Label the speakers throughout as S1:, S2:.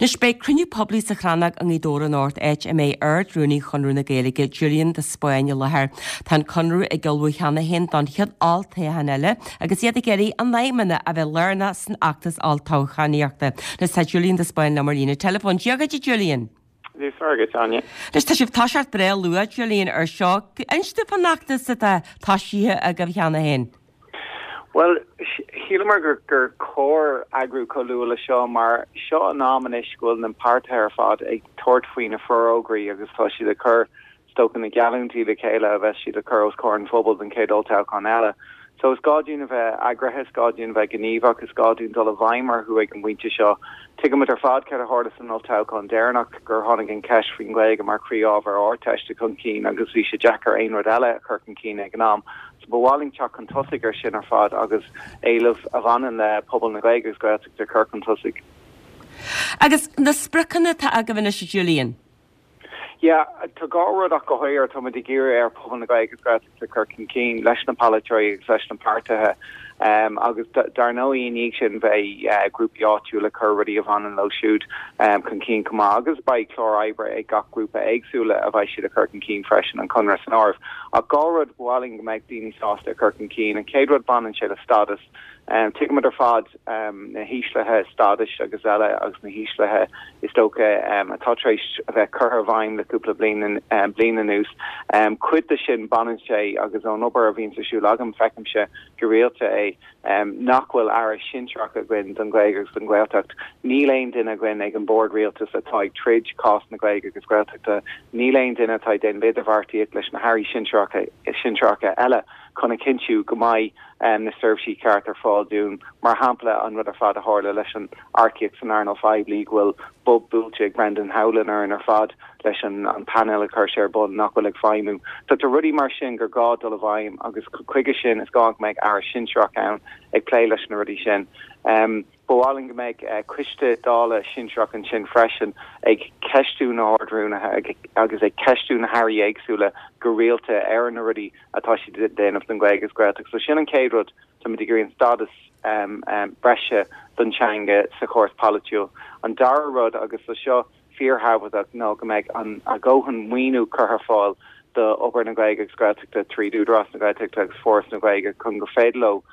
S1: Nis be cruniú poblí sa chranag ang Idóra North HMA Rúnaí chunrúna Gaeilge Julian de Spáine lethir. Tá conrú ag gulbú cheanna hen don chiad alta hanile agus iad geirí an naimena a bheith learna san actas altáchaníochta. Nes tá Julian de Spáine na marlína telefón. Diogad Julian.
S2: Dús agad, Tanya.
S1: Nes tá sibh táseart bre lua Julian ar seo. Einstu pan actas sa táisíthe a go cheanna hen?
S2: Well, Hielmer gur cór agrú colúla seo mar seo an náman iscuil an páirthe ar fad ag tuairt faoin na forógraí agus tá si le chur stocan na galantí le chéile a bheith si le chur os cór an fphobal den cédultá con eile. So is gádún a bheith agrathe, gádún bheith gníomhach, is gádún dul a bhaimar chu ag an bhainte seo. Tuigim ar fad ceir a hádas an oltá con déirnach gur tháinig an ceis faoin gléige mar chríomh ar teiste chun cín agus bhí sé Jackar aon rud eile a chur an cín ag gnám. Bhhaling teach an tosig ar sin ar fad agus éileh a bhanan le pobl na gléigegus goach de chur an tosig.
S1: Agus na sprichanna tá a go bhna sé Julian?
S2: Ja, tá gárad ach go háir tá de géir ar pobl na gléigegus goach de chur an cín leis na palatroí agus leis na páirtithe. Agus dar nóí níag sin bheith grúpa áitiú le chuirí a bhanan lo siúd chun cín cumá agus ba chlár ebre ag gach grúpa agsúla a bheith siad a chur an cín freisin an conras an árbh. A gárad bháling go méid daoine sásta a chur an cín an céadrad banan sé le stadas. Tuigim ar fad na híislethe stadas agus eile agus na híislethe is tócha a tátrééis a bheith chur bhaim leúpla blian nús. Cuid de sin banan sé agus an obair a bhín sa siú agam fecim se go réalta é nachhfuil ar sinseach a gin don gléigegus don ghilteacht. Níléon duine gin ag an board réaltas atá trid cost na gléige agus ghilteachta. Níléon duine atá den beidirhartaí leis na hairí sinseacha eile chuna cinú go maiid na servicesí ceart ar fáil dún mar hampla an rud ar fad a hála leis an Arciac san Arnold 5 League bhfuil Bob Bulchig, Brendan Howlin ar fad leis an panel a chur sé bud nachhfuil ag feimú. Tá tá rudí mar sin gur gá dul a bhaim agus chuige sin is gá meid ar sinseach ann ag plé leis na rudí sin. Bháling go méid cuiste dála sinseach an sin freisin ag ceistú na áardrúnathe agus ag ceistú na hairí éagsúla go réalta ar na rudí atá si déanamh den gléigegus gréiteach. So sin an céadrod tá me degree an stadas breise donchanga sa chóras palatiú. An dar rud agus le seo fearhabhaach nó go méid an a ggóhan muoinú chutha fáil de obair na gléigegus gréiteachta tríú dras na gréiteachta agus fóras na gléige chun go féadló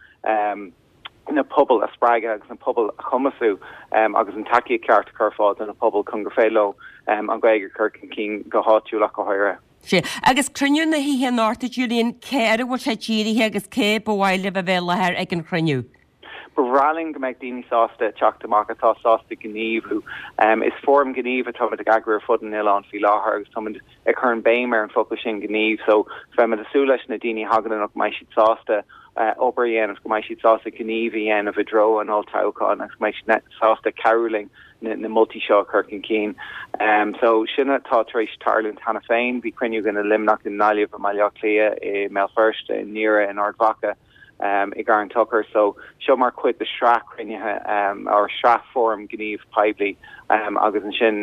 S2: na pobl a sppraige agus na pobl a chumasú agus an takeí ceart chuád an na pobl chun go féadló an gléige chur cín go háitiú le go háire.
S1: sé. Agus cruniú na hí náta Julian céir bhil sé tíirithe agus cé bhhaile a bheith lethir ag an cruniú.
S2: Bhráling go méid daoine sásta teachtamach atá sásta gníomhú. Is form gníomh atá ag agra fud an ile an fi láthair agus tá ag chun béimar an focail sin gníomh, so fe me asú leis na daoine haganach mai siad sásta obair go mai siad sásta gníomh a bhdro an áiltááin agus mai sásta carúling na multi-seo Kirkin Keen. So sinna tá éis tarlún tanna féin, bhí cruniú gan na limnach in náliamh a maileach lia I Melfirst in Nira in Ardvacha I gar an tucker, so seo mar cuid the shrach crunnithe or shrach form gníomh peibli agus an sin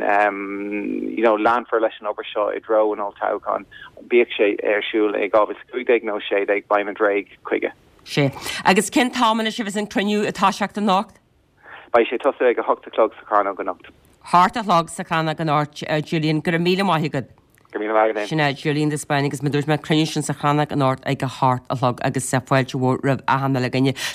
S2: land for leis an obair I dro an áiltááin bíag sé arsúil ag ábhas cuideag nó sé ag baim an dréig chuige.
S1: sé. Agus cin támanna si bheits an cruniú atá seach den nacht?
S2: Ba sé tosa ag a hochtalog sa carna gan nacht.
S1: Hart a log sa carna gan ort Julian gur míle maithigad. Sinna Julian de Spáine agus me dúirt me cruniú sin sa carna an ort ag a hart a log agus sa fáilte bhór rah a hanna le gine.